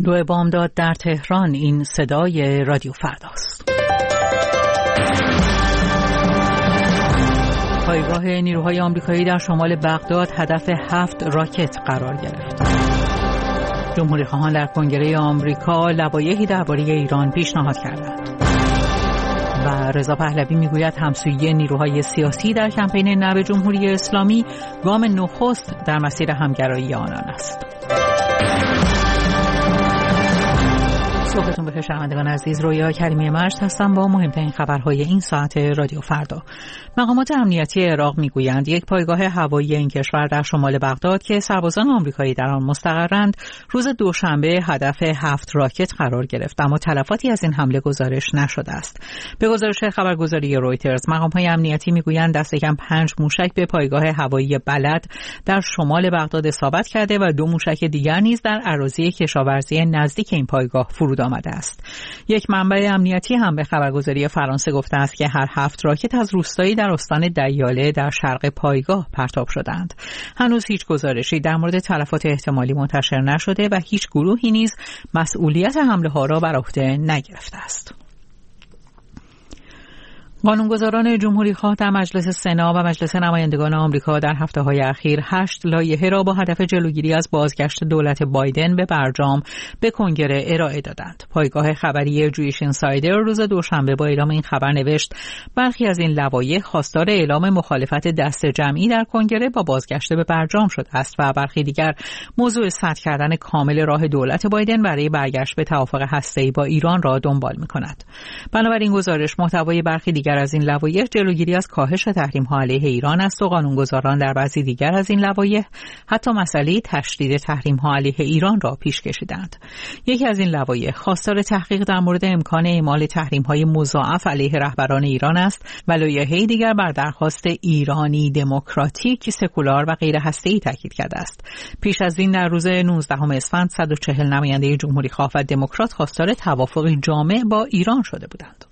دو بامداد در تهران. این صدای رادیو فرداست. پایگاه نیروهای آمریکایی در شمال بغداد هدف 7 راکت قرار گرفت. جمهوری‌خواهان در کنگره آمریکا لوایحی درباره ایران پیشنهاد کردند. و رضا پهلوی میگوید همسویی نیروهای سیاسی در کمپین نه جمهوری اسلامی گام نخست در مسیر همگرایی آنان است. صبحتون بخیر شنوندگان عزیز، رویا کریمی مرج هستم با مهمترین خبرهای این ساعت رادیو فردا. مقامات امنیتی عراق میگویند یک پایگاه هوایی این کشور در شمال بغداد که سربازان آمریکایی در آن مستقرند روز دوشنبه هدف 7 راکت قرار گرفت، اما تلفاتی از این حمله گزارش نشده است. به گزارش خبرگزاری رویترز مقامات امنیتی میگویند دست کم 5 موشک به پایگاه هوایی بلد در شمال بغداد اصابت کرده و 2 موشک دیگر نیز در اراضی کشاورزی نزدیک این پایگاه فرود آمده است. یک منبع امنیتی هم به خبرگزاری فرانسه گفته است که هر 7 راکت از روستایی در استان دیاله در شرق پایگاه پرتاب شدند. هنوز هیچ گزارشی در مورد تلفات احتمالی منتشر نشده و هیچ گروهی نیز مسئولیت حمله ها را بر عهده نگرفته است. قانونگذاران جمهوری‌خواه در مجلس سنا و مجلس نمایندگان آمریکا در هفته‌های اخیر 8 لایحه را با هدف جلوگیری از بازگشت دولت بایدن به برجام به کنگره ارائه دادند. پایگاه خبری جویش اینسایدر روز دوشنبه با اعلام این خبر نوشت برخی از این لوایح خواستار اعلام مخالفت دست جمعی در کنگره با بازگشت به برجام شده است و برخی دیگر موضوع سد کردن کامل راه دولت بایدن برای برگشت به توافق هسته‌ای با ایران را دنبال می‌کند. بنابراین گزارش محتوای برخی دیگر از این لوایح جلوگیری از کاهش تحریم‌ها علیه ایران است و قانونگذاران در بعضی دیگر از این لوایح حتی مسئله تشدید تحریم‌ها علیه ایران را پیش کشیدند. یکی از این لوایح خواستار تحقیق در مورد امکان اعمال تحریم‌های مضاعف علیه رهبران ایران است و لایحه دیگر بر درخواست ایرانی دموکراتیک، سکولار و غیر هسته‌ای تاکید کرده است. پیش از این در روز 19 اسفند 140 نماینده جمهوری‌خواه و دموکرات خواستار توافقی جامع با ایران شده بودند.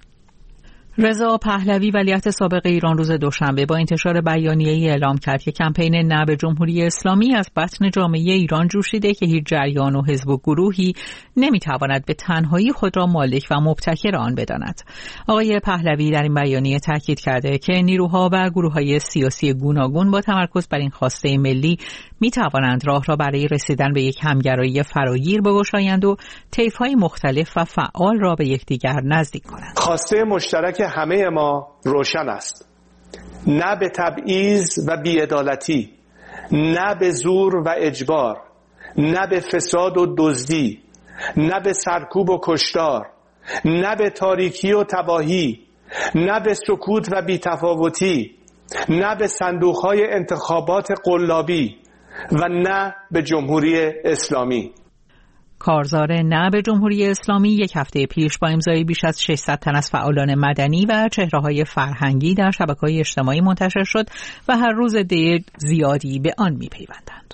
رضا پهلوی ولیعهد سابق ایران روز دوشنبه با انتشار بیانیه‌ای اعلام کرد که کمپین نه به جمهوری اسلامی از بطن جامعه ایران جوشیده که هیچ جریان و حزب و گروهی نمیتواند به تنهایی خود را مالک و مبتکر آن بداند. آقای پهلوی در این بیانیه تاکید کرده که نیروها و گروه‌های سیاسی گوناگون با تمرکز بر این خواسته ملی میتوانند راه را برای رسیدن به یک همگرایی فراگیر بگشایند و طیف‌های مختلف و فعال را به یکدیگر نزدیک کنند. خواسته مشترک همه ما روشن است: نه به تبعیض و بی‌عدالتی، نه به زور و اجبار، نه به فساد و دزدی، نه به سرکوب و کشتار، نه به تاریکی و تباهی، نه به سکوت و بی‌تفاوتی، نه به صندوق‌های انتخابات قلابی و نه به جمهوری اسلامی. کارزار نه به جمهوری اسلامی یک هفته پیش با امضای بیش از 600 تن از فعالان مدنی و چهره‌های فرهنگی در شبکه‌های اجتماعی منتشر شد و هر روز عده زیادی به آن می‌پیوندند.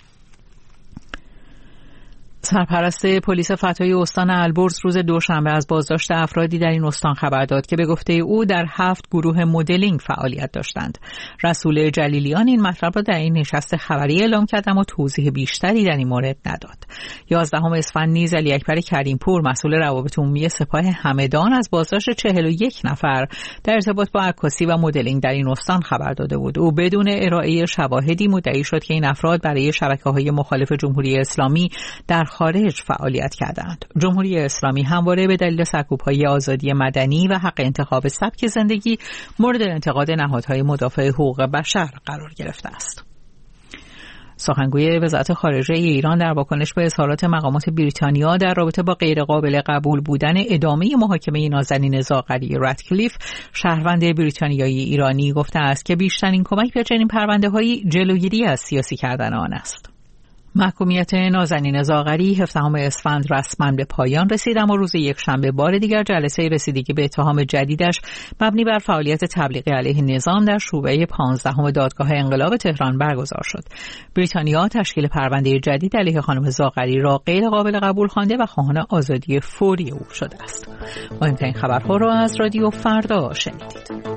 سرپرست پلیس فتای استان البرز روز دوشنبه از بازداشت افرادی در این استان خبر داد که به گفته او در 7 گروه مدلینگ فعالیت داشتند. رسول جلیلیان این مطلب را در این نشست خبری اعلام کرد اما توضیح بیشتری در این مورد نداد. 11 اسفند نیز علی اکبر کریمپور مسئول روابط عمومی سپاه همدان از بازداشت 41 نفر در ارتباط با عکاسی و مدلینگ در این استان خبر داده بود. او بدون ارائه شواهدی مدعی شد که این افراد برای شبکه‌های مخالف جمهوری اسلامی در خارج فعالیت کردند. جمهوری اسلامی همواره به دلیل سرکوب‌های آزادی مدنی و حق انتخاب سبک زندگی مورد انتقاد نهادهای مدافع حقوق بشر قرار گرفته است. سخنگوی وزارت خارجه ایران در واکنش به اظهارات مقامات بریتانیا در رابطه با غیرقابل قبول بودن ادامه محاکمه نازنین زاغری رادکلیف، شهروند بریتانیایی ایرانی، گفته است که بیشترین کمک به چنین پرونده‌هایی جلوگیری از سیاسی کردن آن است. محکومیت نازنین زاغری 17 اسفند رسما به پایان رسید، اما روز یکشنبه بار دیگر جلسه رسیدگی به اتهام جدیدش مبنی بر فعالیت تبلیغی علیه نظام در شعبه 15 دادگاه انقلاب تهران برگزار شد. بریتانیا تشکیل پرونده جدید علیه خانم زاغری را غیر قابل قبول خوانده و خواهان آزادی فوری او شده است. مهمترین خبرها را از رادیو فردا شنیدید.